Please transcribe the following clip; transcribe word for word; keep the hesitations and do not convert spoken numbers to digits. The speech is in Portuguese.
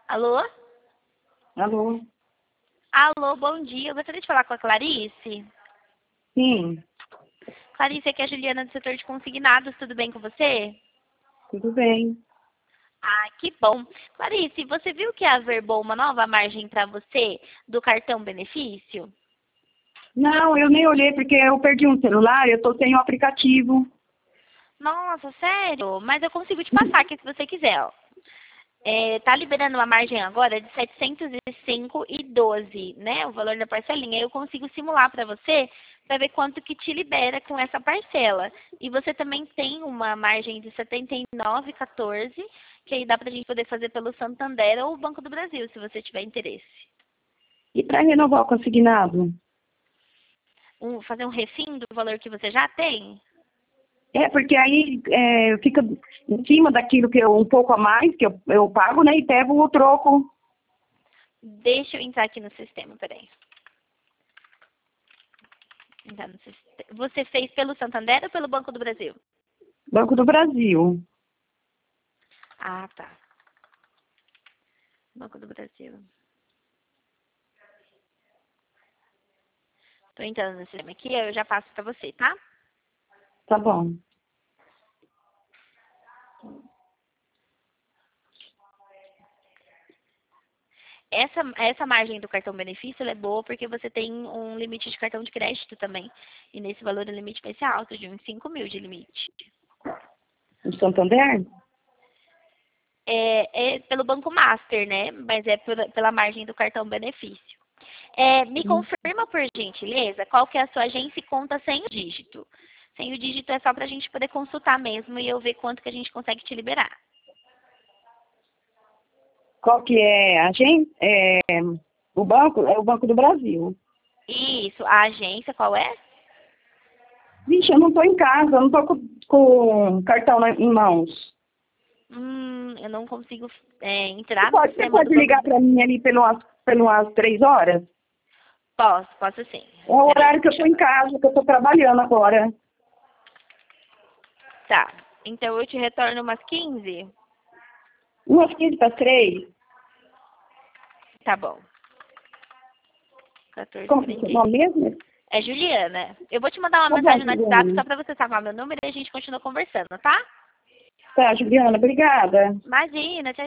Alô? Alô? Alô, bom dia. Eu gostaria de falar com a Clarice. Sim, Clarice, aqui é a Juliana do setor de consignados. Tudo bem com você? tudo bem. Ah, que bom. Clarice, você viu que averbou uma nova margem para você do cartão benefício? Não, eu nem olhei porque eu perdi um celular, eu tô sem o aplicativo. Nossa, sério? Mas eu consigo te passar aqui se você quiser, ó. É, tá liberando uma margem agora de setecentos e cinco e doze, né? O valor da parcelinha. Eu consigo simular para você para ver quanto que te libera com essa parcela. E você também tem uma margem de setenta e nove e quatorze, que aí dá pra gente poder fazer pelo Santander ou o Banco do Brasil, se você tiver interesse. E para renovar o consignado? Um, fazer um refim do valor que você já tem? É, porque aí é, fica em cima daquilo que eu, um pouco a mais, que eu, eu pago, né? E pego o troco. Deixa eu entrar aqui no sistema, peraí. Entrar no siste- Você fez pelo Santander ou pelo Banco do Brasil? Banco do Brasil. Ah, tá. Banco do Brasil. Tô entrando no sistema aqui, eu já passo pra você, tá? Tá bom. Essa, essa margem do cartão benefício ela é boa porque você tem um limite de cartão de crédito também. E nesse valor o limite vai ser alto, de uns cinco mil de limite. O Santander? É, é pelo Banco Master, né? Mas é pela, pela margem do cartão benefício. É, me Hum. confirma, por gentileza, qual que é a sua agência e conta sem o dígito. Sem o dígito é só pra gente poder consultar mesmo e eu ver quanto que a gente consegue te liberar. Qual que é a gente? É, o banco? É o Banco do Brasil. Isso, a agência qual é? Vixe, eu não tô em casa, eu não tô com, com cartão na- em mãos. Hum, eu não consigo é, Você entrar no pode, você sistema do pode Banco ligar do para mim ali pelas, pelas três horas? Posso, posso sim. É o Peraí, horário que eu deixa tô eu... em casa, que eu tô trabalhando agora. Tá, então eu te retorno umas quinze? Umas quinze para três. Tá bom. Como que é seu quatorze e quarenta e nome cinco. mesmo? É Juliana. Eu vou te mandar uma Tá bom, mensagem no WhatsApp Juliana. só pra você salvar meu número e a gente continua conversando, tá? Tá, Juliana, obrigada. Imagina, tchau.